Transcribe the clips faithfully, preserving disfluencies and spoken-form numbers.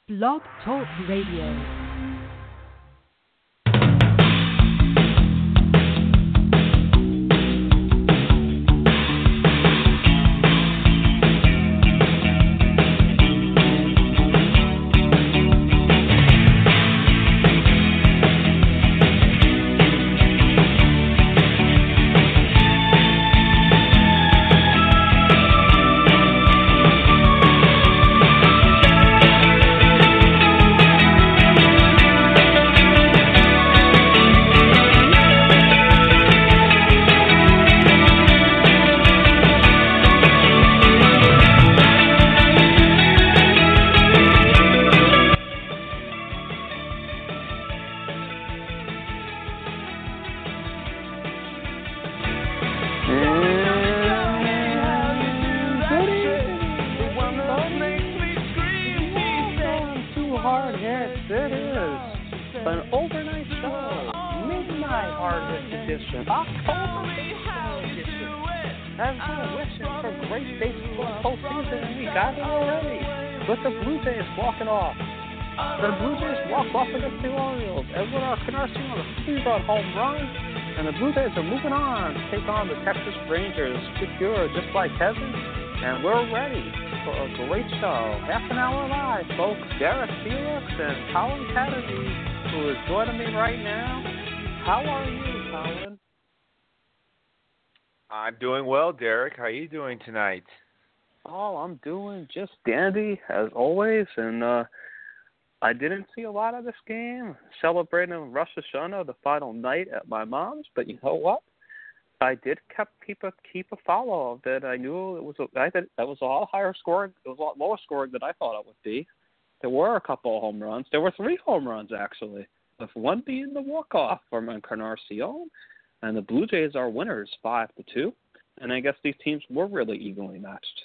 Blog Talk Radio. Home run, and the Blue Jays are moving on to take on the Texas Rangers. Secure, just like Kevin, and we're ready for a great show. Half an hour live, folks. Derek Felix and Colin Kennedy, who is joining me right now. How are you, Colin? I'm doing well, Derek. How are you doing tonight? Oh, I'm doing just dandy, as always, and uh, I didn't see a lot of this game, celebrating Rosh Hashanah, the final night at my mom's, but you know what? I did kept keep a keep a follow of it. I knew it was a, I thought that was a lot higher scoring. It was a lot lower scoring than I thought it would be. There were a couple of home runs. There were three home runs actually, with one being the walk off from Encarnacion, and the Blue Jays are winners five to two. And I guess these teams were really evenly matched.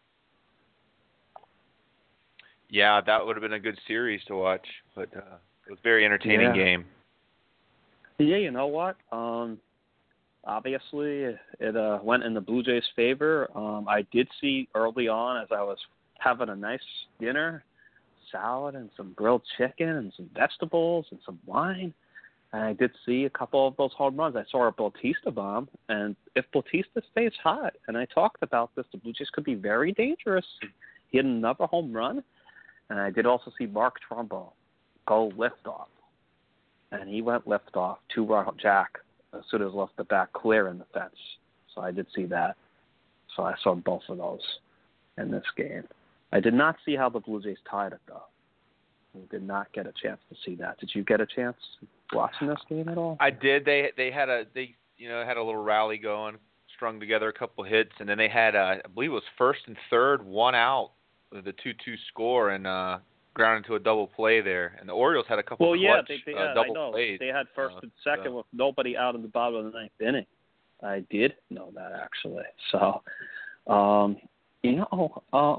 Yeah, that would have been a good series to watch, but uh, it was a very entertaining yeah. game. Yeah, you know what? Um, obviously, it uh, went in the Blue Jays' favor. Um, I did see early on, as I was having a nice dinner, salad and some grilled chicken and some vegetables and some wine, and I did see a couple of those home runs. I saw a Bautista bomb, and if Bautista stays hot, and I talked about this, the Blue Jays could be very dangerous. He had another home run. And I did also see Mark Trumbo go liftoff. And he went liftoff, two-run jack, as soon as left the back clear in the fence. So I did see that. So I saw both of those in this game. I did not see how the Blue Jays tied it, though. I did not get a chance to see that. Did you get a chance watching this game at all? I did. They they had a they you know had a little rally going, strung together a couple hits, and then they had uh, I believe it was first and third, one out. The two two score and uh, ground into a double play there. And the Orioles had a couple well, of yeah, clutch they, they uh, had, double I know. plays. They had first uh, and second so. with nobody out in the bottom of the ninth inning. I did know that, actually. So, um, you know, uh,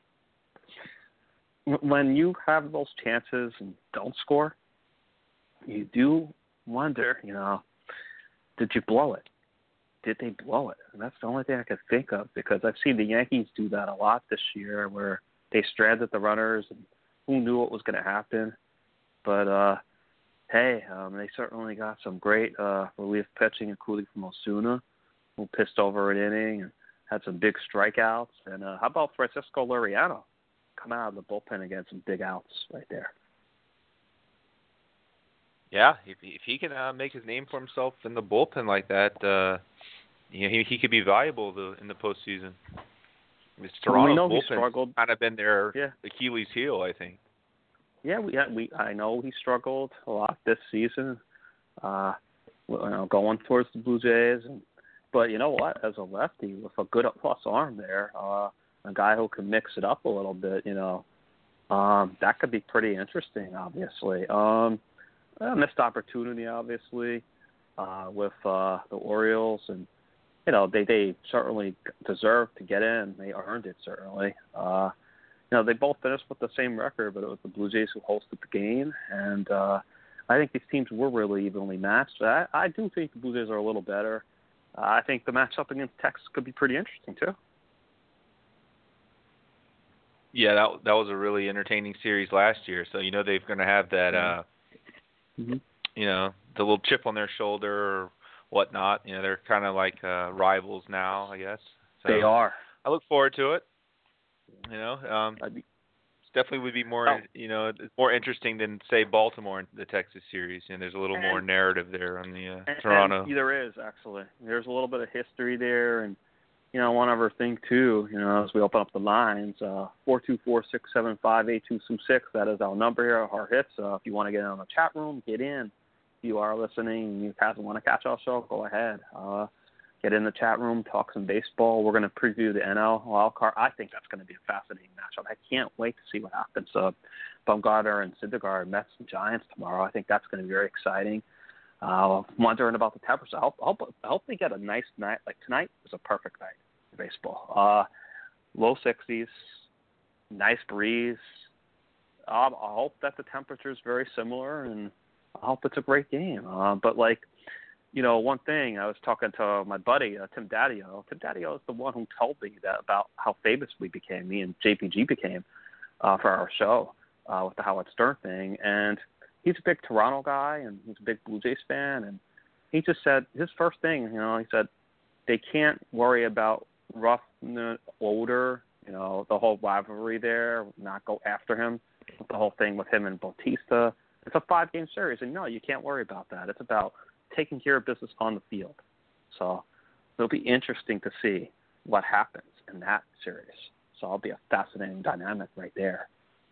when you have those chances and don't score, you do wonder, you know, did you blow it? Did they blow it? And that's the only thing I could think of, because I've seen the Yankees do that a lot this year, where they stranded the runners and who knew what was going to happen. But, uh, hey, um, they certainly got some great uh, relief pitching, including from Osuna, who pitched over an inning and had some big strikeouts. And uh, how about Francisco Liriano? Come out of the bullpen and get some big outs right there. Yeah, if, if he can uh, make his name for himself in the bullpen like that, uh, you know, he, he could be valuable the, in the postseason. It's Toronto's bullpen's kind of been their yeah. Achilles heel, I think. Yeah, we we I know he struggled a lot this season, uh, you know, going towards the Blue Jays. And, but you know what? As a lefty with a good plus arm there, uh, a guy who can mix it up a little bit, you know, um, that could be pretty interesting. Obviously, um, a missed opportunity, obviously, uh, with uh, the Orioles, and you know they they certainly deserved to get in. They earned it certainly. Uh, You know, they both finished with the same record, but it was the Blue Jays who hosted the game. And uh, I think these teams were really evenly matched. I, I do think the Blue Jays are a little better. Uh, I think the matchup against Texas could be pretty interesting, too. Yeah, that that was a really entertaining series last year. So you know they're going to have that, uh, mm-hmm. you know, the little chip on their shoulder or whatnot. You know, they're kind of like uh, rivals now, I guess. So They are. I look forward to it. You know, um, Be, it definitely would be more, oh. you know, more interesting than say Baltimore in the Texas series. You know, there's a little and, more narrative there on the uh, and, Toronto. And there is actually. There's a little bit of history there, and you know, one other thing too. You know, as we open up the lines, uh, four two four six seven five eight two two six. That is our number here. Our hits. Uh, if you want to get in on the chat room, get in. If you are listening and you guys want to catch our show, go ahead. Uh, Get in the chat room, talk some baseball. We're going to preview the N L wild card. I think that's going to be a fascinating matchup. I can't wait to see what happens. Uh, Bumgarner and Syndergaard, Mets and Giants tomorrow. I think that's going to be very exciting. Uh, wondering about the temperature. I hope, I hope, I hope they get a nice night. Like tonight is a perfect night for baseball. Uh, low sixties, nice breeze. Um, I hope that the temperature is very similar, and I hope it's a great game. Uh, but like. You know, one thing, I was talking to my buddy, uh, Tim Daddio. Tim Daddio is the one who told me that about how famous we became, me and J P G became, uh, for our show uh, with the Howard Stern thing. And he's a big Toronto guy, and he's a big Blue Jays fan. And he just said, his first thing, you know, he said, they can't worry about rough, older, you know, the whole rivalry there, not go after him, the whole thing with him and Bautista. It's a five-game series, and no, you can't worry about that. It's about taking care of business on the field. So it'll be interesting to see what happens in that series. So it'll be a fascinating dynamic right there.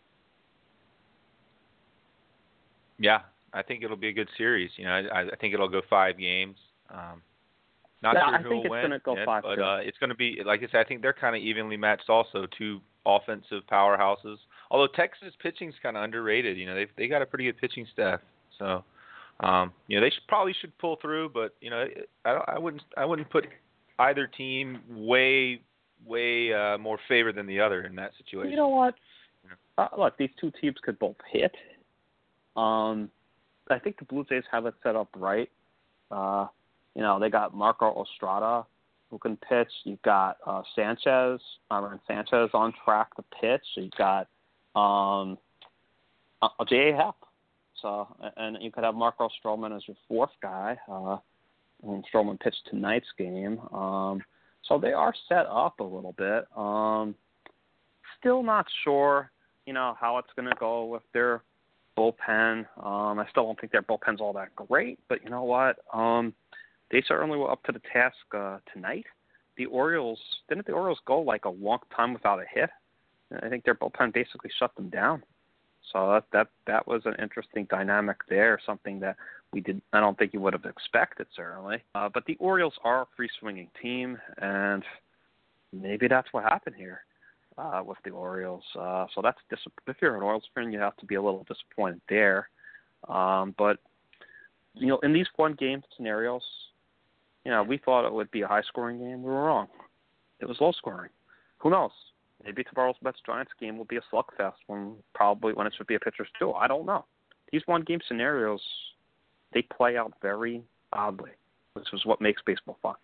Yeah, I think it'll be a good series. You know, I, I think it'll go five games. Um, not yeah, sure I who think will it's win, gonna go yet, five but too. uh, it's going to be, like I said, I think they're kind of evenly matched also, two offensive powerhouses. Although Texas pitching's kind of underrated. You know, they they got a pretty good pitching staff. So, um, you know, they should, probably should pull through, but you know, I, I wouldn't I wouldn't put either team way way uh, more favored than the other in that situation. You know what? You know? Uh, look, these two teams could both hit. Um, I think the Blue Jays have it set up right. Uh, you know, they got Marco Estrada who can pitch. You've got uh, Sanchez, Aaron Sanchez on track to pitch. You've got um, uh, J A. Happ. So, and you could have Marco Stroman as your fourth guy. Uh, and Stroman pitched tonight's game. Um, so they are set up a little bit. Um, still not sure, you know, how it's going to go with their bullpen. Um, I still don't think their bullpen's all that great, but you know what? Um, they certainly were up to the task uh, tonight. The Orioles, didn't the Orioles go like a long time without a hit? I think their bullpen basically shut them down. So that that that was an interesting dynamic there, something that we did. I don't think you would have expected, certainly. Uh, but the Orioles are a free-swinging team, and maybe that's what happened here uh, with the Orioles. Uh, so that's dis- if you're an Orioles fan, you have to be a little disappointed there. Um, but you know, in these one-game scenarios, you know, we thought it would be a high-scoring game. We were wrong. It was low-scoring. Who knows? Maybe tomorrow's Mets-Giants game will be a slugfest when probably when it should be a pitcher's duel. I don't know. These one-game scenarios, they play out very oddly, which is what makes baseball fun.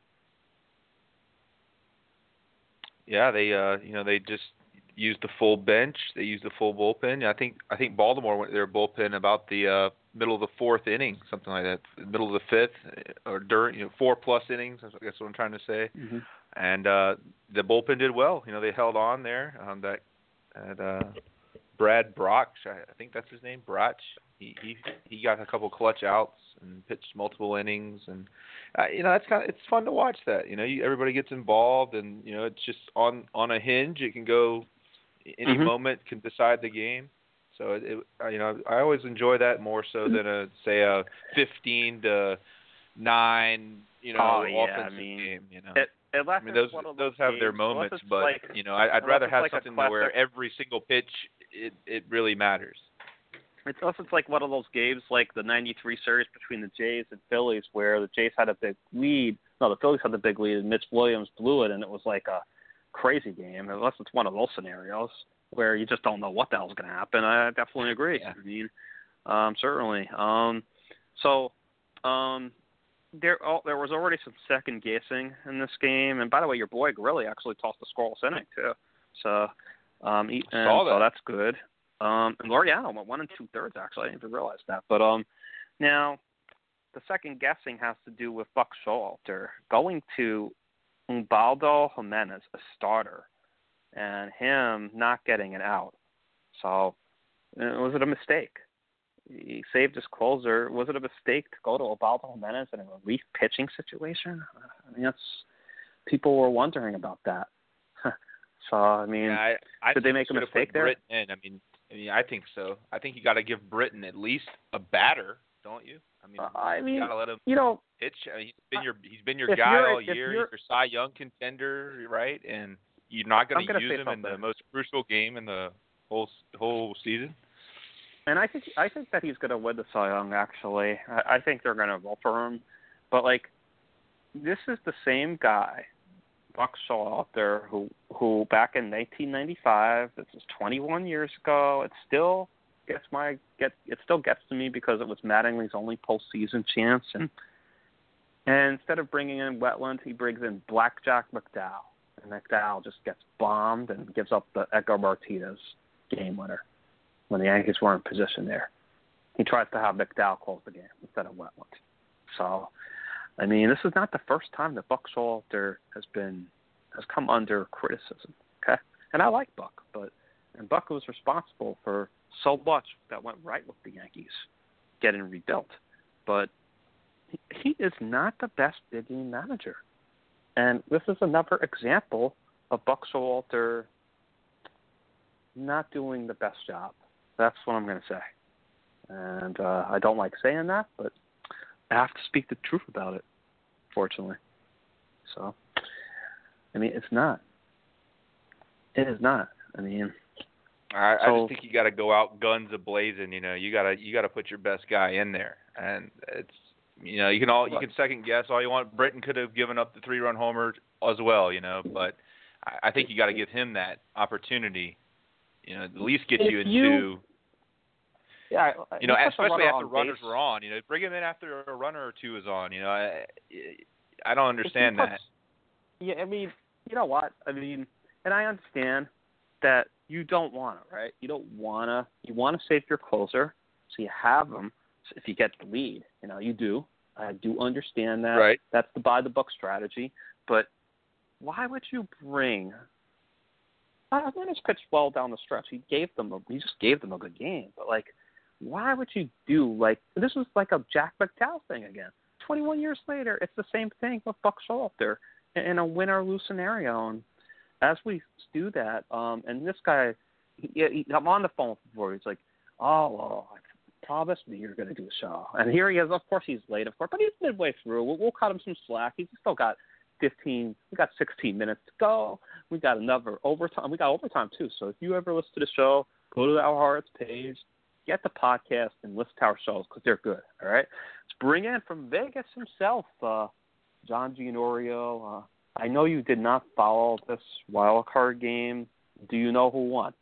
Yeah, they uh, you know, they just used the full bench. They used the full bullpen. I think I think Baltimore went their bullpen about the uh, middle of the fourth inning, something like that, middle of the fifth, or during you know four plus innings. I guess what I'm trying to say. Mm-hmm. And uh, the bullpen did well. You know, they held on there. Um, that and, uh, Brad Brock, I think that's his name, Brock. He he he got a couple clutch outs and pitched multiple innings, and uh, you know that's kind of it's fun to watch that. You know, you, everybody gets involved, and you know it's just on on a hinge. It can go any mm-hmm. moment can decide the game. So it, it you know I always enjoy that more so than a say a fifteen to nine you know oh, yeah, offensive I mean, game. You know. It, I mean, those those, those have games, their moments, but like, you know, I, I'd rather have like something classic, where every single pitch it it really matters. It's also it's like one of those games like the ninety-three series between the Jays and Phillies, where the Jays had a big lead. No, the Phillies had the big lead, and Mitch Williams blew it, and it was like a crazy game. Unless it's one of those scenarios where you just don't know what the hell's going to happen. I definitely agree. Yeah. I mean, um, certainly. Um, so. Um, There, oh, there was already some second guessing in this game, and by the way, your boy Grilli actually tossed a scoreless inning too. So Um, he, and Saw that. so that's good. Um, and Laureano went one and two thirds actually. I didn't even realize that. But um, now the second guessing has to do with Buck Showalter going to Ubaldo Jimenez, a starter, and him not getting it out. So uh, was it a mistake? He saved his closer. Was it a mistake to go to Ubaldo Jimenez in a relief pitching situation? I mean, that's people were wondering about that. So I mean, yeah, I, I did they make a mistake there? Britton in. I mean, I mean, I think so. I think you got to give Britton at least a batter, don't you? I mean, uh, I mean, you got to let him. You know, pitch. I mean, he's been your he's been your if guy you're- all if year. you're- He's your Cy Young contender, right? And you're not going I'm to gonna use say him in the something. most crucial game in the whole whole season. and I think I think that he's going to win the Cy Young. Actually, I, I think they're going to vote for him. But like, this is the same guy, Buck Showalter, who who back in nineteen ninety-five. This is twenty-one years ago. It still gets my get. It still gets to me because it was Mattingly's only postseason chance, and and instead of bringing in Wetland, he brings in Blackjack McDowell, and McDowell just gets bombed and gives up the Edgar Martinez game winner when the Yankees were in position there. He tries to have McDowell close the game instead of Wetland. So, I mean, this is not the first time that Buck Showalter has been has come under criticism. Okay, and I like Buck, but and Buck was responsible for so much that went right with the Yankees getting rebuilt, but he, he is not the best big game manager, and this is another example of Buck Showalter not doing the best job. That's what I'm going to say, and uh, I don't like saying that, but I have to speak the truth about it, fortunately. So, I mean, it's not. It is not. I mean, I, so, I just think you got to go out guns a blazing. You know, you got to you got to put your best guy in there, and it's you know you can all you can second guess all you want. Britton could have given up the three run homer as well, you know, but I, I think you got to give him that opportunity. You know, at least get you into. You, yeah, you know, especially after runners base. were on. You know, bring him in after a runner or two is on. You know, I I don't understand puts, that. Yeah, I mean, you know what? I mean, and I understand that you don't want to, right? You don't want to. You want to save your closer, so you have them. So if you get the lead, you know, you do. I do understand that. Right. That's the buy the buck strategy. But why would you bring? Atlantis pitched well down the stretch. He gave them a. He just gave them a good game. But like, why would you do like this? Was like a Jack McDowell thing again. Twenty-one years later, it's the same thing with Buck Showalter in a win or lose scenario. And as we do that, um, and this guy, he, he, I'm on the phone before. He's like, "Oh, well, I promised me you're going to do a show." And here he is. Of course, he's late, of course, but he's midway through. We'll, we'll cut him some slack. He's still got fifteen. We got sixteen minutes to go. We got another overtime. We got overtime too. So if you ever listen to the show, go to our Hearts page, get the podcast, and listen to our shows because they're good. All right. Let's bring in from Vegas himself, uh, John Gianorio. Uh, I know you did not follow this wild card game. Do you know who won?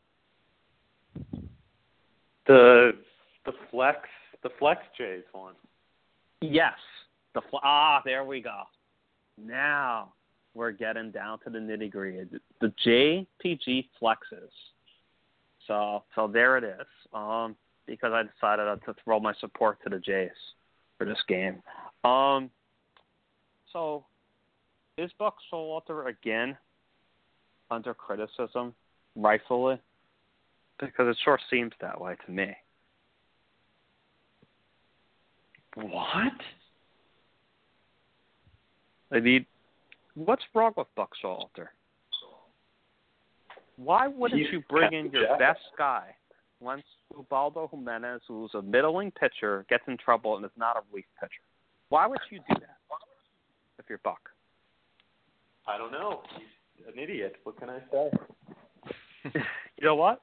The the flex the flex Jays won. Yes. The fl- ah, there we go. Now we're getting down to the nitty gritty. The J P G flexes. So so there it is. Um, because I decided to throw my support to the Jays for this game. Um, so is Buck Showalter again under criticism, rightfully? Because it sure seems that way to me. What? I mean, what's wrong with Buck Showalter? Why wouldn't He's you bring in your Jack. best guy once Ubaldo Jimenez, who's a middling pitcher, gets in trouble and is not a relief pitcher? Why would you do that if you're Buck? I don't know. He's an idiot. What can I say? You know what?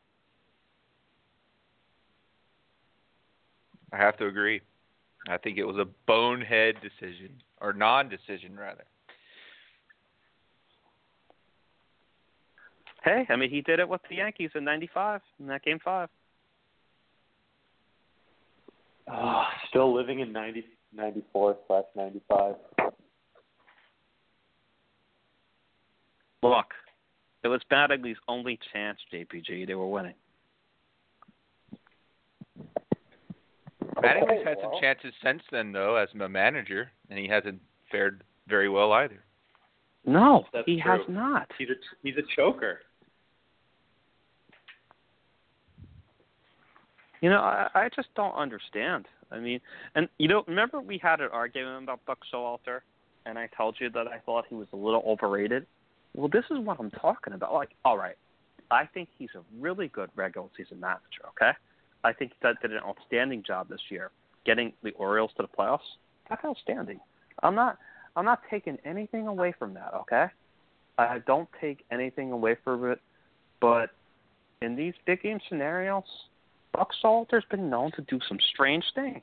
I have to agree. I think it was a bonehead decision, or non-decision, rather. Hey, I mean, he did it with the Yankees in ninety-five, in that game five. Oh, still living in ninety, ninety-four slash ninety-five. Look, it was was Mattingly's only chance, J P G. They were winning. Mattingly's had some chances since then, though, as a manager, and he hasn't fared very well either. No, That's he true. has not. He's a he's a choker. You know, I, I just don't understand. I mean, and you know, remember we had an argument about Buck Showalter, and I told you that I thought he was a little overrated. Well, this is what I'm talking about. Like, all right, I think he's a really good regular season manager. Okay, I think that did an outstanding job this year, getting the Orioles to the playoffs. That's outstanding. I'm not, I'm not taking anything away from that. Okay, I don't take anything away from it, but in these big game scenarios, Buck Showalter's been known to do some strange things.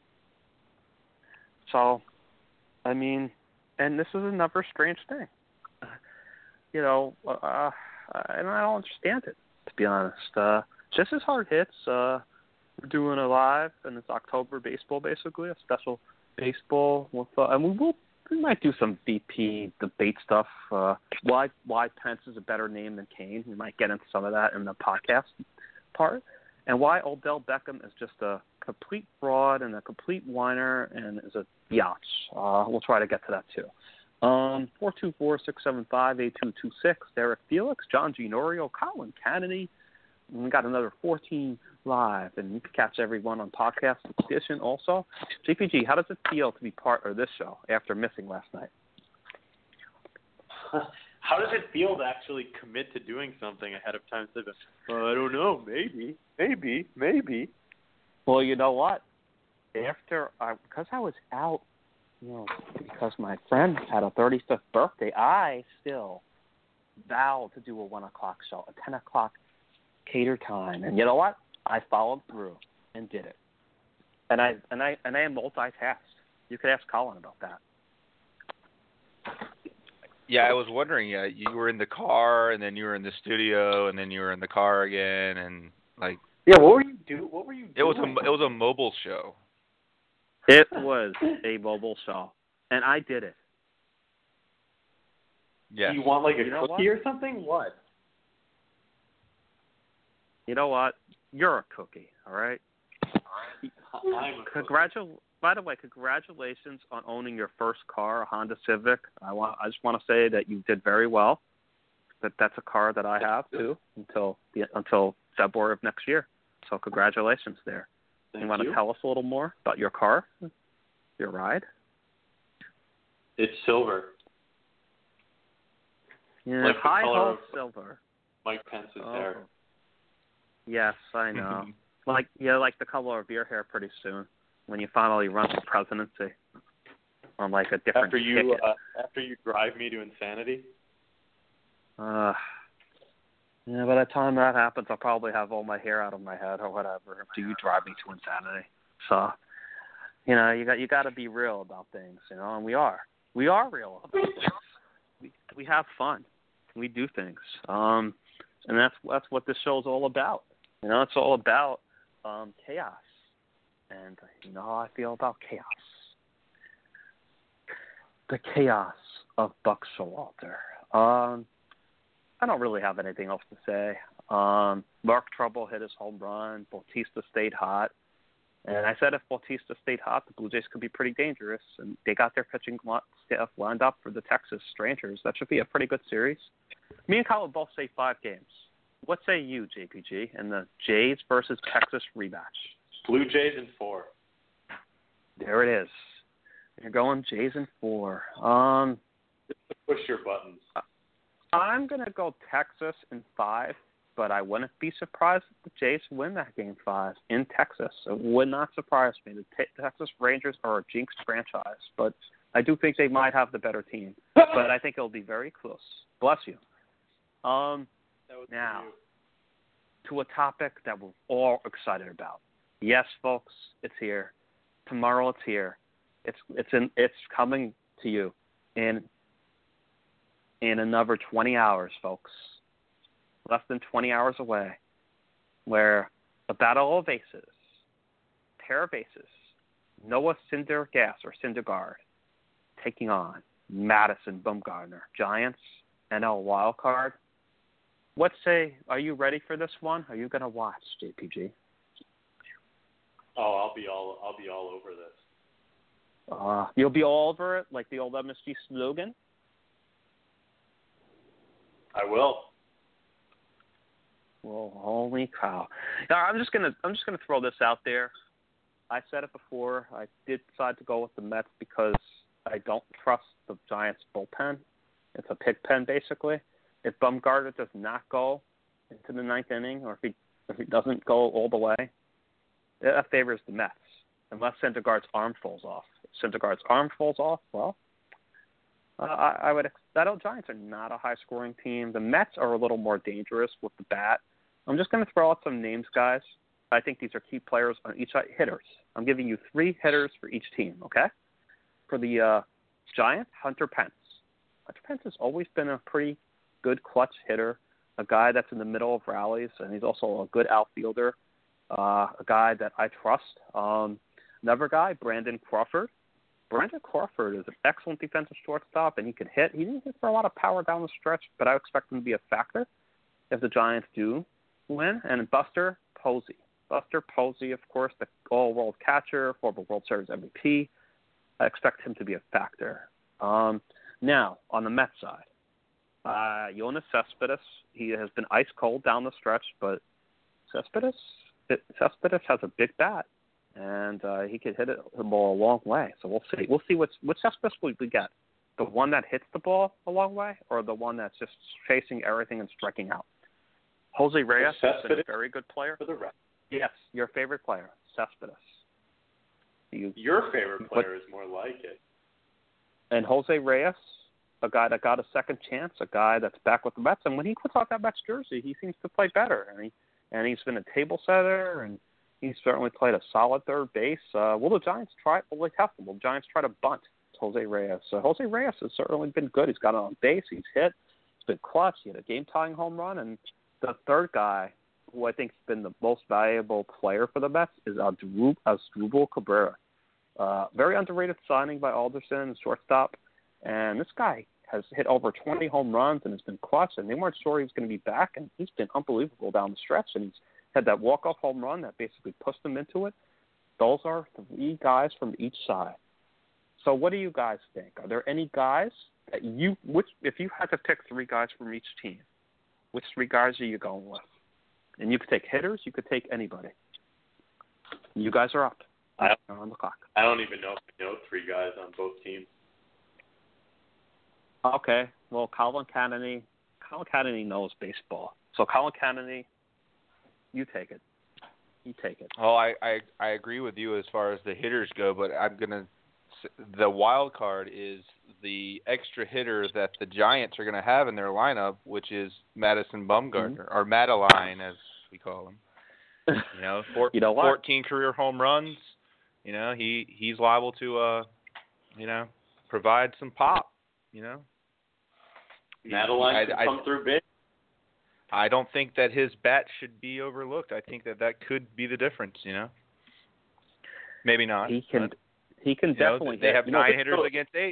So, I mean, and this is another strange thing. You know, uh, and I don't understand it, to be honest. Uh, just as hard hits, uh, we're doing a live, and it's October baseball, basically, a special baseball. With, uh, and we will, we might do some V P debate stuff. Uh, why, why Pence is a better name than Kane. We might get into some of that in the podcast part. And why Odell Beckham is just a complete fraud and a complete whiner and is a biatch. Uh, we'll try to get to that too. Um, four two four, six seven five, eight two two six, Derek Felix, John Ginorio, Colin Kennedy. And we got another fourteen live, and you can catch everyone on podcast edition also. J P G, how does it feel to be part of this show after missing last night? How does it feel to actually commit to doing something ahead of time? Instead of, well, I don't know, maybe, maybe, maybe. Well, you know what? After I, because I was out, you know, because my friend had a thirty-fifth birthday, I still vowed to do a one o'clock show, a ten o'clock cater time, and you know what? I followed through and did it. And I and I and I am multitask. You could ask Colin about that. Yeah, I was wondering. Yeah, you were in the car, and then you were in the studio, and then you were in the car again, and like. Yeah, what were you do? What were you doing? It was a it was a mobile show. It was a mobile show, and I did it. Yeah. Do you want like a You know cookie what? or something? What? You know what? You're a cookie, all right? I'm a Congratu- By the way, congratulations on owning your first car, a Honda Civic. I want. I just want to say that you did very well. That that's a car that I have too until the, until February of next year. So congratulations there. Thank you want you. to tell us a little more about your car, your ride? It's silver. Yeah, Like the high color ho of- silver. Mike Pence's Oh. hair. Yes, I know. like yeah, like the color of your hair pretty soon when you finally run for presidency on like a different After you ticket. uh, after you drive me to insanity. Uh, yeah, by the time that happens, I'll probably have all my hair out of my head or whatever. Do you drive me to insanity? So, you know, you got you got to be real about things, you know, and we are. We are real about things. We we have fun. We do things. Um, and that's that's what this show's all about. You know, it's all about um, chaos. And you know how I feel about chaos. The chaos of Buck Showalter. Um, I don't really have anything else to say. Um, Mark Trouble hit his home run. Bautista stayed hot. And I said if Bautista stayed hot, the Blue Jays could be pretty dangerous. And they got their pitching staff lined up for the Texas Rangers. That should be a pretty good series. Me and Kyle both say five games. What say you, J P G, in the Jays versus Texas rematch? Blue Jays in four. There it is. You're going Jays in four. Um, Just to push your buttons. I'm going to go Texas in five, but I wouldn't be surprised if the Jays win that game five in Texas. It would not surprise me. The T- Texas Rangers are a jinxed franchise, but I do think they might have the better team. But I think it'll be very close. Bless you. Um, That was now, for you. to a topic that we're all excited about. Yes, folks, it's here. Tomorrow it's here. It's it's in it's coming to you in in another twenty hours, folks. Less than twenty hours away, where a battle of aces, pair of aces, Noah Syndergaard or Syndergaard, taking on Madison Bumgarner, Giants N L wildcard. let's say, are you ready for this one? Are you going to watch, J P G? Oh, I'll be all I'll be all over this. Uh, you'll be all over it, like the old M S G slogan. I will. Well, holy cow! Now, I'm just gonna I'm just gonna throw this out there. I said it before. I did decide to go with the Mets because I don't trust the Giants' bullpen. It's a pig pen, basically. If Bumgarner does not go into the ninth inning, or if he if he doesn't go all the way, that favors the Mets. Unless Syndergaard's arm falls off. If Syndergaard's arm falls off, well, uh, I, I would. That old Giants are not a high-scoring team. The Mets are a little more dangerous with the bat. I'm just going to throw out some names, guys. I think these are key players on each side. Hitters. I'm giving you three hitters for each team. Okay. For the uh, Giants, Hunter Pence. Hunter Pence has always been a pretty good clutch hitter, a guy that's in the middle of rallies, and he's also a good outfielder, uh, a guy that I trust. Um, another guy, Brandon Crawford. Brandon Crawford is an excellent defensive shortstop, and he can hit. He didn't hit for a lot of power down the stretch, but I expect him to be a factor if the Giants do win. And Buster Posey. Buster Posey, of course, the all-world catcher, former World Series M V P. I expect him to be a factor. Um, now, on the Mets side, uh, Yoenis Cespedes, he has been ice cold down the stretch, but Cespedes, Cespedes has a big bat, and uh, he could hit it the ball a long way. So we'll see. We'll see what's, what Cespedes we get. The one that hits the ball a long way, or the one that's just chasing everything and striking out? Jose Reyes has been a very good player. For the rest. Yes, your favorite player, Cespedes. You, your favorite player what, is more like it. And Jose Reyes, a guy that got a second chance, a guy that's back with the Mets, and when he puts on that Mets jersey, he seems to play better. And he and he's been a table setter, and he's certainly played a solid third base. Uh, will the Giants try? Will they test him? Will the Giants try to bunt Jose Reyes? So Jose Reyes has certainly been good. He's got on base. He's hit. He's been clutch. He had a game-tying home run. And the third guy, who I think has been the most valuable player for the Mets, is Asdrubal Cabrera. Uh, very underrated signing by Alderson, shortstop. And this guy has hit over twenty home runs and has been clutch, and they weren't sure he was going to be back, and he's been unbelievable down the stretch, and he's had that walk-off home run that basically pushed him into it. Those are three guys from each side. So what do you guys think? Are there any guys that you, which, if you had to pick three guys from each team, which three guys are you going with? And you could take hitters, you could take anybody. You guys are up. I, on the clock. I don't even know if I know three guys on both teams. Okay, well, Colin Cannony, Colin Cannony knows baseball. So, Colin Cannony, you take it. You take it. Oh, I, I, I agree with you as far as the hitters go, but I'm going to – the wild card is the extra hitter that the Giants are going to have in their lineup, which is Madison Bumgarner, mm-hmm. or Madeline, as we call him. You know, four, you know what? fourteen career home runs. You know, he, he's liable to, uh, you know, provide some pop. You know, Madeline can come I, through big. I don't think that his bat should be overlooked. I think that that could be the difference. You know, maybe not. He can. He can definitely. Know, they have you nine know, hitters against eight.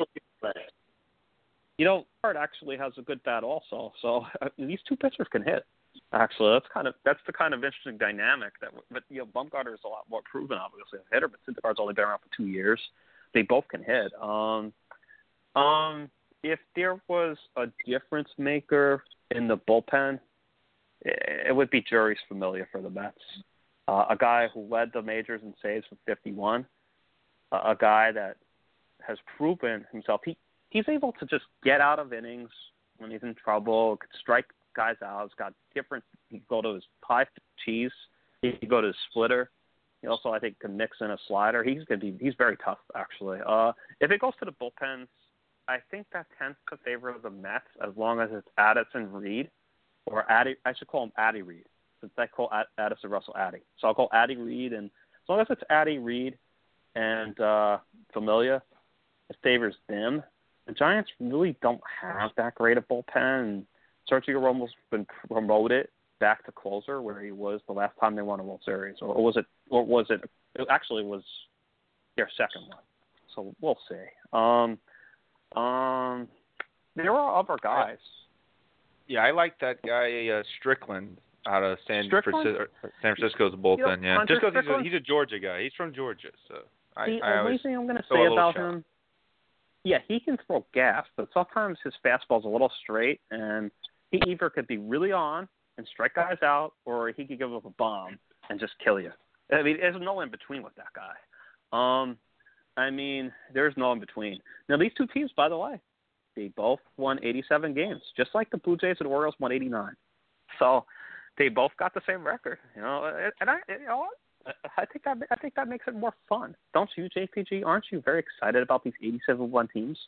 You know, Hart actually has a good bat also. So uh, these two pitchers can hit. Actually, that's kind of that's the kind of interesting dynamic that. But you know, Bumgarner is a lot more proven, obviously, a hitter. But Syndergaard's only been around for two years. They both can hit. Um, um. If there was a difference maker in the bullpen, it would be Juris Familia for the Mets. Uh, a guy who led the majors in saves with fifty-one. Uh, a guy that has proven himself. He he's able to just get out of innings when he's in trouble, could strike guys out. He's got different. He could go to his pie cheese. He could go to his splitter. He also, I think, can mix in a slider. He's gonna be. He's very tough, actually. Uh, if it goes to the bullpens, I think that tends to favor the Mets as long as it's Addison Reed or Addy. I should call him Addy Reed since I call Addison Russell Addy. So I'll call Addy Reed, and as long as it's Addy Reed and uh, Familia, it favors them. The Giants really don't have that great a bullpen. Sergio Romo's been promoted back to closer where he was the last time they won a World Series, or was it? Or was it? It actually was their second one. So we'll see. Um, Um, there are other guys. Yeah, I like that guy uh, Strickland out of San Francisco, San Francisco's bullpen. You know, yeah, Hunter just because he's a, Strickland? he's a Georgia guy. He's from Georgia, so I, The I only always thing I'm going to throw a say little about shot. him, yeah, he can throw gas, but sometimes his fastball's a little straight, and he either could be really on and strike guys out, or he could give up a bomb and just kill you. I mean, there's no in between with that guy. Um, I mean, there's no in between. Now, these two teams, by the way, they both won eighty-seven games, just like the Blue Jays and Orioles won eighty-nine. So they both got the same record, you know. And I, you know, I think that I think that makes it more fun, don't you, J P G? Aren't you very excited about these eighty-seven won teams?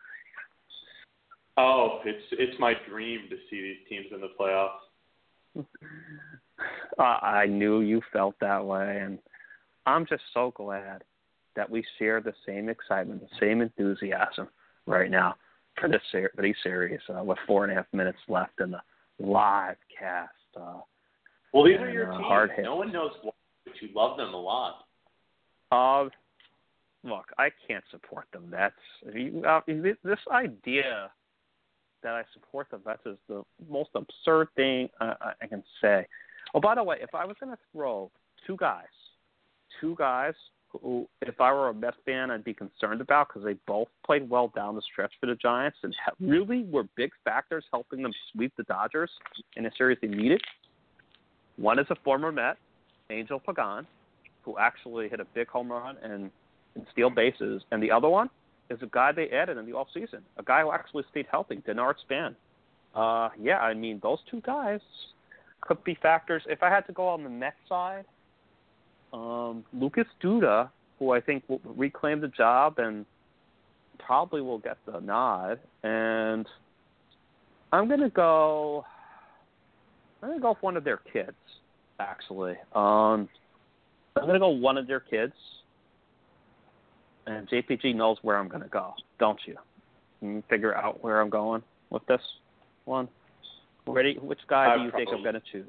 Oh, it's it's my dream to see these teams in the playoffs. uh, I knew you felt that way, and I'm just so glad that we share the same excitement, the same enthusiasm right now for this ser- for these series uh, with four and a half minutes left in the live cast. Uh, well, these are and, your uh, teams. hard hit. No one knows why, but you love them a lot. Uh, look, I can't support the Mets. You, uh, this idea that I support the Mets is the most absurd thing uh, I can say. Oh, by the way, if I was going to throw two guys, two guys who, if I were a Mets fan, I'd be concerned about because they both played well down the stretch for the Giants and really were big factors helping them sweep the Dodgers in a series they needed. One is a former Met, Angel Pagan, who actually hit a big home run and, and steal bases, and the other one is a guy they added in the offseason, a guy who actually stayed healthy, Denard Span. Uh, yeah, I mean, those two guys could be factors. If I had to go on the Mets side, um, Lucas Duda, who I think will reclaim the job and probably will get the nod, and I'm going to go I'm going to go with one of their kids, actually. Um, I'm going to go one of their kids. And J P G knows where I'm going to go, don't you? Can you figure out where I'm going with this one? Ready? Which guy I do you probably, think I'm going to choose?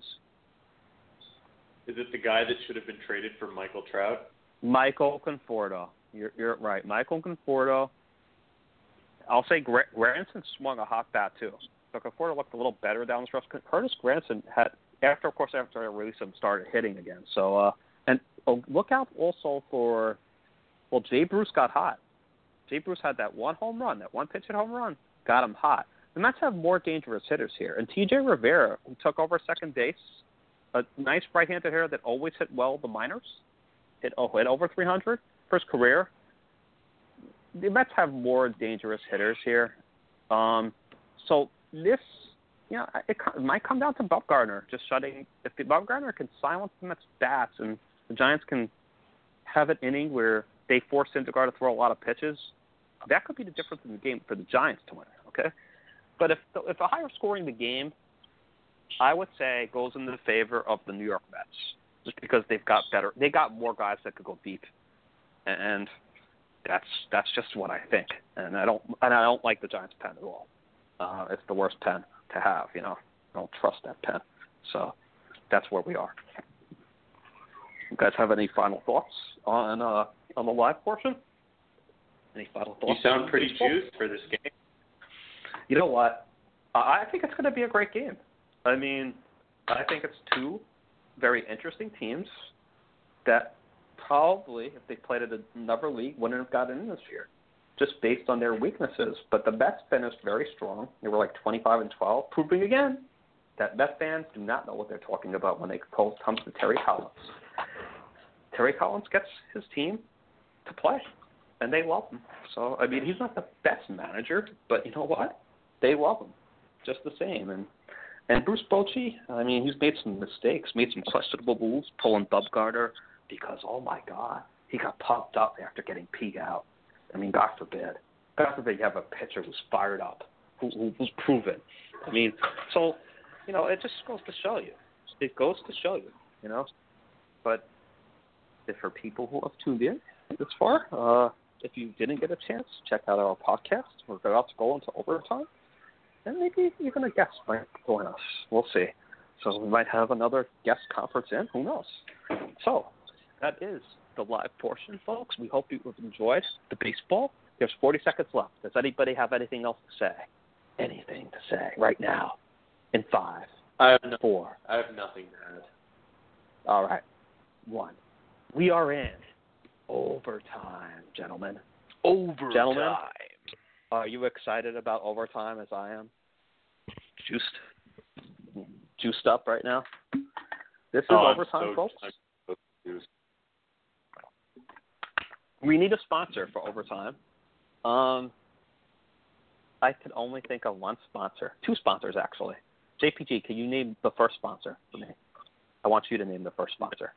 Is it the guy that should have been traded for Michael Trout? Michael Conforto. You're, you're right. Michael Conforto. I'll say Gra- Granson swung a hot bat, too. So Conforto looked a little better down the stretch. Curtis Granson had, after, of course, after I released him, started hitting again. So, uh, and oh, look out also for, well, Jay Bruce got hot. Jay Bruce had that one home run, that one pitch hit home run, got him hot. The Mets have more dangerous hitters here. And T J Rivera, who took over second base, a nice right-handed hitter that always hit well the minors, hit, oh, hit over three hundred for his career. The Mets have more dangerous hitters here. Um, so this, you know, it, it might come down to Bumgarner just shutting. If the Bumgarner can silence the Mets' bats and the Giants can have an inning where they force Syndergaard to throw a lot of pitches, that could be the difference in the game for the Giants to win. Okay, but if the, if a higher scoring the game, I would say goes in the favor of the New York Mets, just because they've got better, they got more guys that could go deep, and that's that's just what I think. And I don't and I don't like the Giants' pen at all. Uh, it's the worst pen to have. You know, I don't trust that pen. So that's where we are. You guys have any final thoughts on uh, on the live portion? Any final thoughts? You sound pretty juiced for this game. You know what? Uh, I think it's going to be a great game. I mean, I think it's two very interesting teams that probably, if they played at another league, wouldn't have gotten in this year, just based on their weaknesses. But the Mets finished very strong. They were like twenty-five and twelve, proving again that Mets fans do not know what they're talking about when it comes to Terry Collins. Terry Collins gets his team to play, and they love him. So, I mean, he's not the best manager, but you know what? They love him just the same. And and Bruce Bochy, I mean, he's made some mistakes, made some questionable moves, pulling Bumgarner because, oh, my God, he got pumped up after getting P out. I mean, God forbid. God forbid you have a pitcher who's fired up, who, who, who's proven. I mean, so, you know, it just goes to show you. It goes to show you, you know. But if for people who have tuned in this far, uh, if you didn't get a chance, check out our podcast. We're about to go into overtime. And maybe even a guest might join us. We'll see. So we might have another guest conference in. Who knows? So that is the live portion, folks. We hope you have enjoyed the baseball. There's forty seconds left. Does anybody have anything else to say? Anything to say right now? In five, I have no, four. I have nothing to add. All right. One. We are in overtime, gentlemen. Overtime. Gentlemen, are you excited about overtime as I am? Juiced? Juiced up right now? This is Oh, overtime, I'm so, folks. I'm so confused. We need a sponsor for overtime. Um, I could only think of one sponsor. Two sponsors, actually. J P G, can you name the first sponsor for me? I want you to name the first sponsor.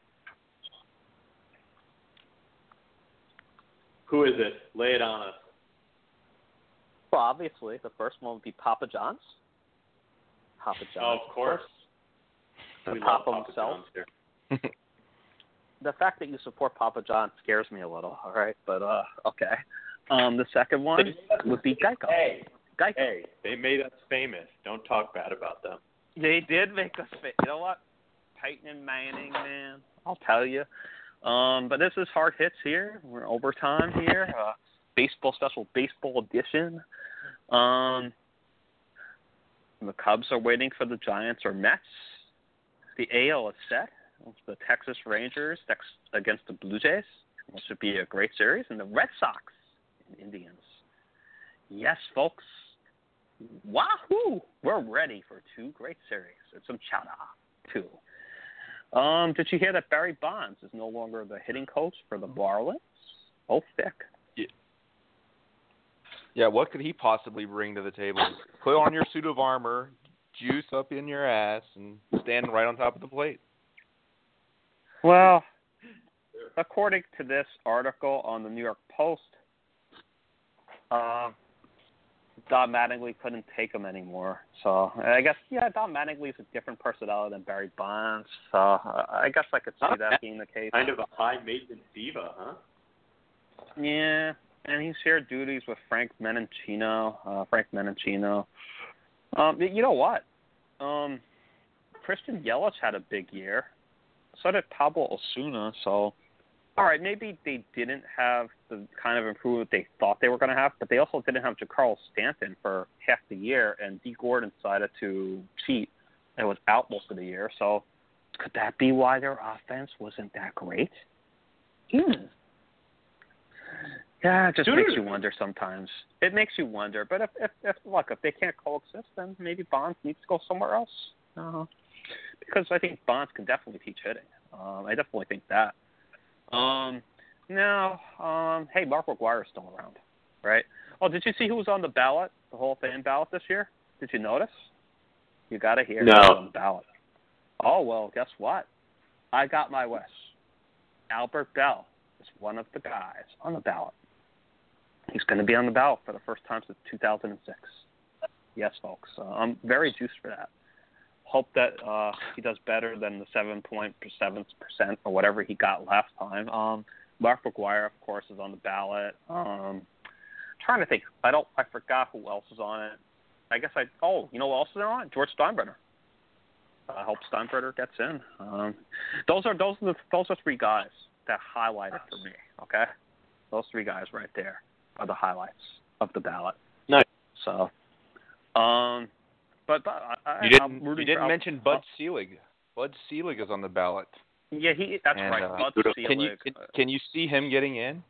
Who is it? Lay it on us. Well, obviously, the first one would be Papa John's. Papa John's. Oh, of course. The We Papa love Papa himself. John's here. The fact that you support Papa John scares me a little, all right? But, uh, okay. Um, the second one would be Geico. Hey, Geico. hey, they made us famous. Don't talk bad about them. They did make us fit. You know what? Peyton and Manning, man. I'll tell you. Um, but this is hard hits here. We're overtime here. Uh, baseball special baseball edition. Um, the Cubs are waiting for the Giants or Mets. The A L is set. It's the Texas Rangers against the Blue Jays. This should be a great series. And the Red Sox and Indians. Yes, folks. Wahoo! We're ready for two great series and some chowder, too. Um, did you hear that Barry Bonds is no longer the hitting coach for the Marlins? Oh, thick. Yeah. yeah, what could he possibly bring to the table? Put on your suit of armor, juice up in your ass, and stand right on top of the plate. Well, according to this article on the New York Post, uh, Don Mattingly couldn't take him anymore. So I guess, yeah, Don Mattingly is a different personality than Barry Bonds. So uh, I guess I could see that being the case. Kind of a high-maintenance diva, huh? Yeah, and he shared duties with Frank Menachino. Uh, Frank Menachino. Um, you know what? Um, Christian Yelich had a big year. So did Pablo Osuna. So, all right, maybe they didn't have the kind of improvement they thought they were going to have, but they also didn't have Giancarlo Stanton for half the year, and Dee Gordon decided to cheat and was out most of the year. So could that be why their offense wasn't that great? Hmm. Yeah, it just Dude. makes you wonder sometimes. It makes you wonder. But if, if, if look, if they can't coexist, then maybe Bonds needs to go somewhere else. Uh, because I think Bonds can definitely teach hitting. Um, I definitely think that. Um, now, um, hey, Mark McGwire is still around, right? Oh, did you see who was on the ballot, the Hall of Fame ballot this year? Did you notice? You got to hear No. who's on the ballot. Oh, well, guess what? I got my wish. Albert Bell is one of the guys on the ballot. He's going to be on the ballot for the first time since two thousand six. Yes, folks. Uh, I'm very juiced for that. Hope that uh, he does better than the seven point seven percent or whatever he got last time. Um, Mark McGwire, of course, is on the ballot. Um, trying to think. I don't. I forgot who else is on it. I guess I. Oh, you know who else is on? George Steinbrenner. I hope Steinbrenner gets in. Um, those are those are the those are three guys that highlighted for me. Okay, those three guys right there are the highlights of the ballot. Nice. So, um, but but I, You didn't. I'm rooting You didn't for, mention Bud Selig. Bud Selig is on the ballot. Yeah, he. That's And, right. uh, Bud Selig. Can you can, can you see him getting in?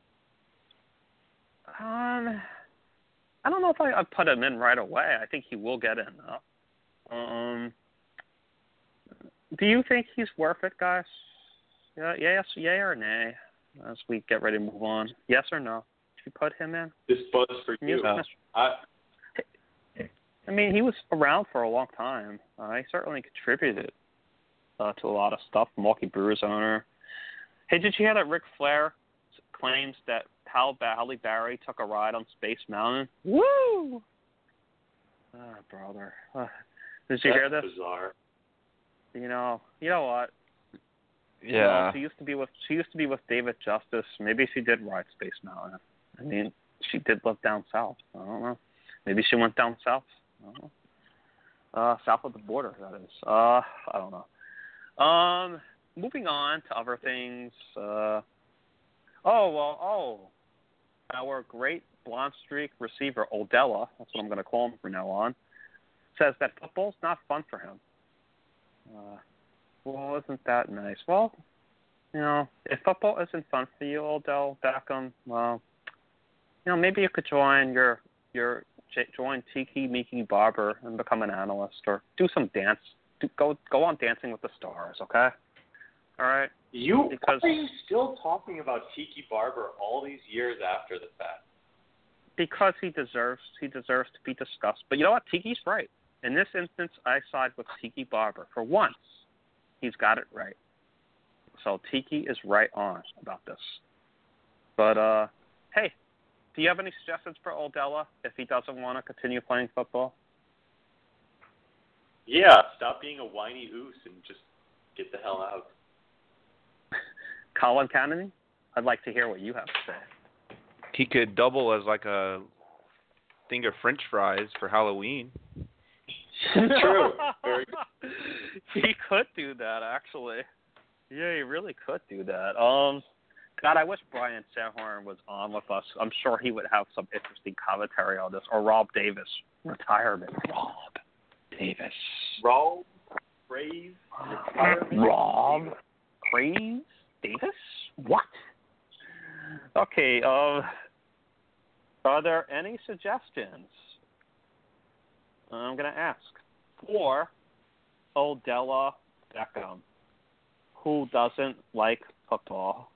Um, I don't know if I, I'd put him in right away. I think he will get in, though. Um, do you think he's worth it, guys? Yeah, yes, yay or nay? As we get ready to move on, yes or no? Should you put him in? This buzz for you. Yes, I, I mean, he was around for a long time. Uh, he certainly contributed uh, to a lot of stuff. Milwaukee Brewers owner. Hey, did you hear that Ric Flair claims that Halle Halle Berry took a ride on Space Mountain? Woo! Ah, brother. Uh, did you that's hear this? bizarre. You know, you know what? Yeah. You know, she used to be with she used to be with David Justice. Maybe she did ride Space Mountain. I mean, she did live down south. I don't know. Maybe she went down south. I don't know. Uh, south of the border, that is. Uh, I don't know. Um, moving on to other things. Uh, oh well. Oh, our great blonde streak receiver Odella. That's what I'm going to call him from now on. says that football's not fun for him. Uh, well, isn't that nice? Well, you know, if football isn't fun for you, Odell Beckham, well, you know, maybe you could join your your join Tiki Miki Barber and become an analyst, or do some dance. Do, go go on Dancing with the Stars, okay? All right. You because, why are you still talking about Tiki Barber all these years after the fact? Because he deserves he deserves to be discussed. But you know what? Tiki's right. In this instance, I side with Tiki Barber. For once, he's got it right. So Tiki is right on about this. But, uh, hey, do you have any suggestions for Odella if he doesn't want to continue playing football? Yeah, stop being a whiny oos and just get the hell out. Colin Kennedy, I'd like to hear what you have to say. He could double as like a thing of French fries for Halloween. True. Very good. He could do that, actually. Yeah, he really could do that. Um, God, I wish Brian Sandhorn was on with us. I'm sure he would have some interesting commentary on this. Or Rob Davis, retirement. Rob Davis. Rob Craze, retirement. Rob Craze Davis? What? Okay, uh, are there any suggestions? I'm going to ask for Odella Beckham, who doesn't like football.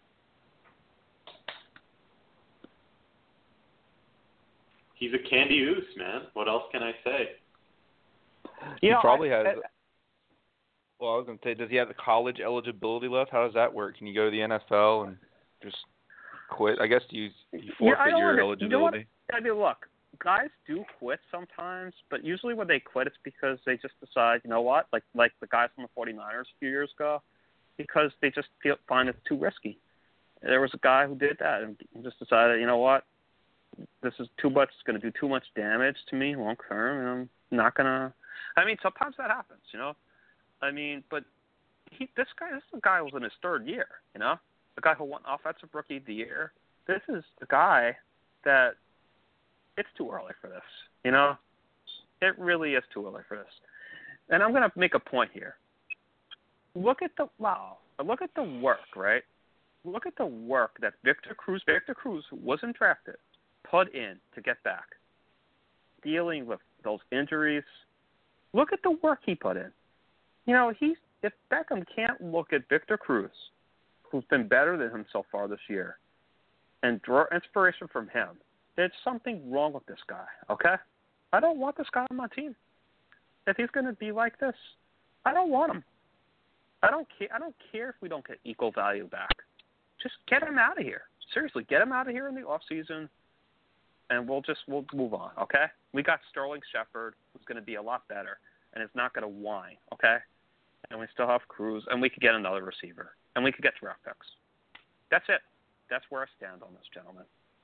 He's a candy oos, man. What else can I say? He You know, probably I, has. I, Well, I was going to say, does he have the college eligibility left? How does that work? Can you go to the N F L and just quit? I guess you you forfeit yeah, your under, eligibility. You know what? I mean, look, guys do quit sometimes, but usually when they quit, it's because they just decide, you know what, like like the guys from the forty-niners a few years ago, because they just feel find it too risky. There was a guy who did that and just decided, you know what, this is too much. It's going to do too much damage to me long term, and I'm not going to. I mean, sometimes that happens, you know. I mean, but he, this guy, this guy was in his third year, you know, the guy who won Offensive Rookie of the Year. This is the guy that it's too early for this, you know. It really is too early for this. And I'm going to make a point here. Look at the wow. Look at the work, right? Look at the work that Victor Cruz, Victor Cruz, who wasn't drafted, put in to get back, dealing with those injuries. Look at the work he put in. You know, he's if Beckham can't look at Victor Cruz, who's been better than him so far this year, and draw inspiration from him, there's something wrong with this guy, okay? I don't want this guy on my team. If he's going to be like this, I don't want him. I don't care. I don't care if we don't get equal value back. Just get him out of here. Seriously, get him out of here in the off season, and we'll just we'll move on, okay? We got Sterling Shepard, who's going to be a lot better, and is not going to whine, okay? And we still have Cruz, and we could get another receiver, and we could get draft picks. That's it. That's where I stand on this, gentlemen.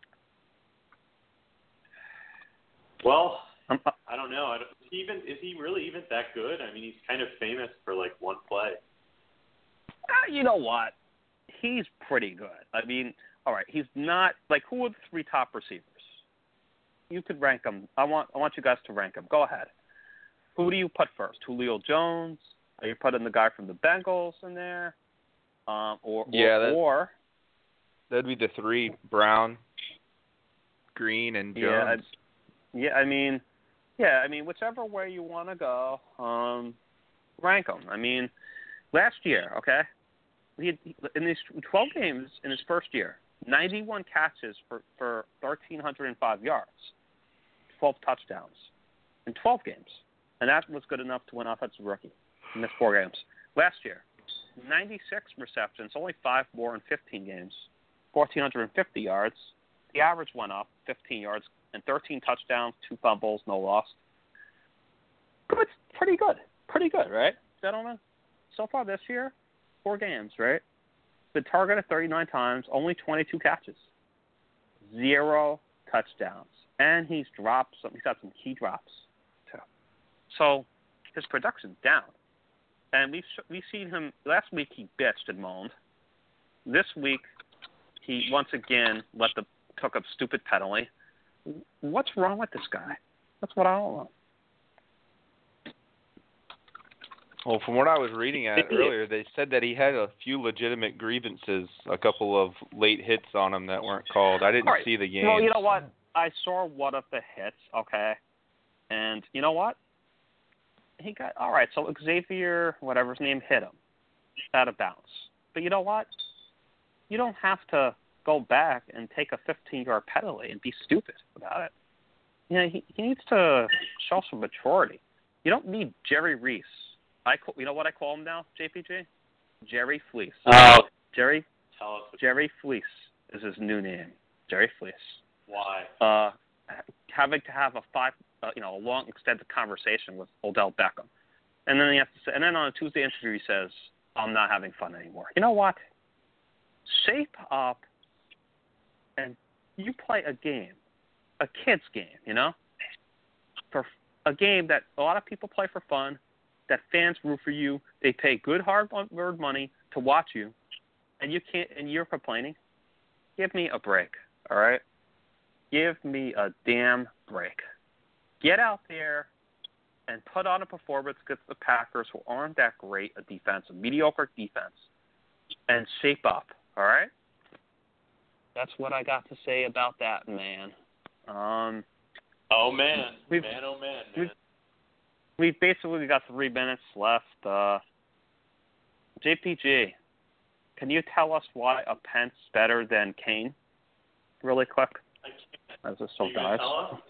Well, Um, uh, I don't know. I don't, is he even is he really even that good? I mean, he's kind of famous for like one play. uh, you know what? He's pretty good. I mean, all right, he's not like who are the three top receivers? You could rank them. I want I want you guys to rank them. Go ahead. Who do you put first? Julio Jones? Are you putting the guy from the Bengals in there? Um, or Yeah, or, that- or That'd be the three: Brown, Green, and Jones. yeah, I, yeah. I mean, yeah. I mean, whichever way you want to go, um, rank them. I mean, last year, okay, he had, in these twelve games in his first year, ninety-one catches for for one thousand three hundred five yards, twelve touchdowns in twelve games, and that was good enough to win Offensive Rookie. He missed four games. Last year, ninety-six receptions, only five more in fifteen games, one thousand four hundred fifty yards. The average went up fifteen yards and thirteen touchdowns, two fumbles, no loss. Good, pretty good, pretty good, right, gentlemen? So far this year, four games, right? Been targeted thirty-nine times, only twenty-two catches, zero touchdowns, and he's dropped some. He's got some key drops too. So his production's down. And we've we've seen him last week. He bitched and moaned. This week, he once again let the took a stupid penalty. What's wrong with this guy? That's what I don't know. Well, from what I was reading at earlier, they said that he had a few legitimate grievances, a couple of late hits on him that weren't called. I didn't right. see the game. Well, you know what? I saw one of the hits, okay, and you know what? He got all right. So Xavier, whatever his name, hit him out of bounds. But you know what? You don't have to go back and take a fifteen-yard penalty and be stupid about it. You know, he, he needs to show some maturity. You don't need Jerry Reese. I call, you know what I call him now, J P G? Jerry Fleece. Oh, Jerry tell us. Jerry Fleece is his new name. Jerry Fleece. Why? Uh, having to have a five, uh, you know, a long extended conversation with Odell Beckham, and then he has to say, and then on a Tuesday interview he says, "I'm not having fun anymore." You know what? Shape up, and you play a game, a kid's game. You know, for a game that a lot of people play for fun. That fans root for you. They pay good hard-earned money to watch you, and you can't. And you're complaining. Give me a break, all right? Give me a damn break. Get out there and put on a performance against the Packers, who aren't that great a defense, a mediocre defense, and shape up, all right? That's what I got to say about that, man. Um, oh man, we've, man, oh man, we've, man. We've basically got three minutes left. Uh, J P G, can you tell us why a Pence better than Kane, really quick? I can't. As this so Are you gonna dies. tell us?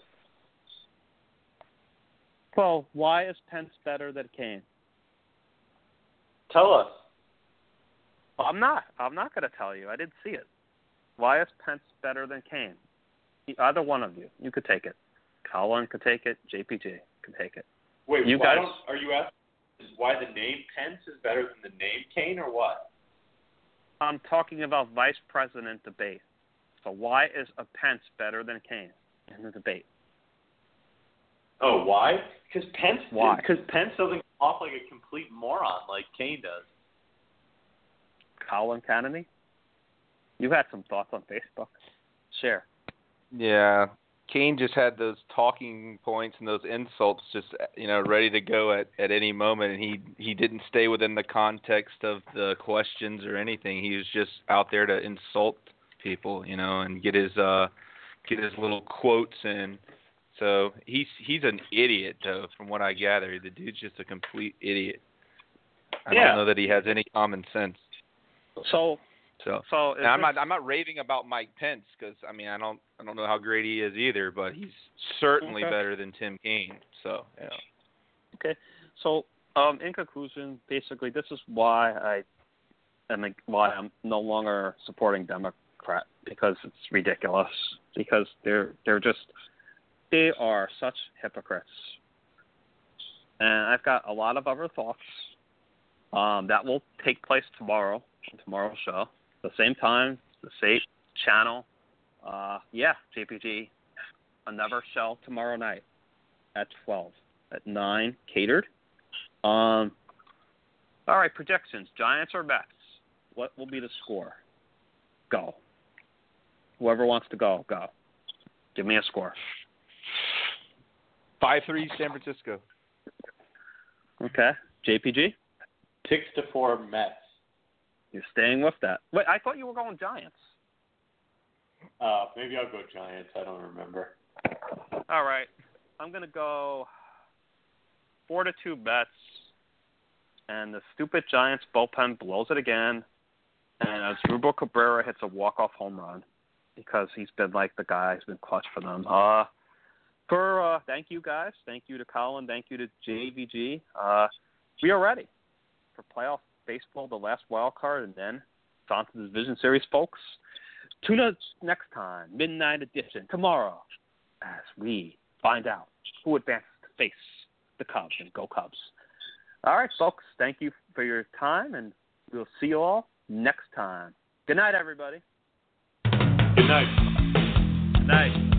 Well, why is Pence better than Kane? Tell us. Well, I'm not. I'm not going to tell you. I didn't see it. Why is Pence better than Kane? Either one of you. You could take it. Colin could take it. J P G could take it. Wait, you why guys, don't, are you asking why the name Pence is better than the name Kane, or what? I'm talking about vice president debate. So why is a Pence better than Kane in the debate? Oh, why? Because Pence. Why? Because Pence doesn't come off like a complete moron like Kane does. Colin Kennedy, you had some thoughts on Facebook. Share. Yeah. Kane just had those talking points and those insults just, you know, ready to go at, at any moment, and he he didn't stay within the context of the questions or anything. He was just out there to insult people, you know, and get his uh get his little quotes in. So he's he's an idiot, though, from what I gather. The dude's just a complete idiot. I yeah. don't know that he has any common sense. So. So, so and I'm not I'm not raving about Mike Pence because I mean I don't I don't know how great he is either, but he's certainly okay. better than Tim Kaine. So yeah. Okay. So um, in conclusion, basically, this is why I am why I'm no longer supporting Democrat, because it's ridiculous. Because they're they're just they are such hypocrites. And I've got a lot of other thoughts um, that will take place tomorrow on tomorrow's show. The same time, the same channel. Uh, yeah, J P G, another show tomorrow night at twelve. At nine, catered. Um, all right, predictions. Giants or Mets? What will be the score? Go. Whoever wants to go, go. Give me a score. five three San Francisco. Okay. J P G? Six to four Mets. You're staying with that. Wait, I thought you were going Giants. Uh, maybe I'll go Giants. I don't remember. All right. I'm going to go four to two Mets, and the stupid Giants bullpen blows it again, and Asdrubal Cabrera hits a walk-off home run because he's been like the guy who's been clutch for them. Uh, for uh, thank you, guys. Thank you to Colin. Thank you to J V G. Uh, we are ready for playoff baseball, the last wild card, and then it's on to the Division Series, folks. Tune us next time, Midnight Edition, tomorrow, as we find out who advances to face the Cubs, and go Cubs. All right, folks, thank you for your time, and we'll see you all next time. Good night, everybody. Good night. Good night.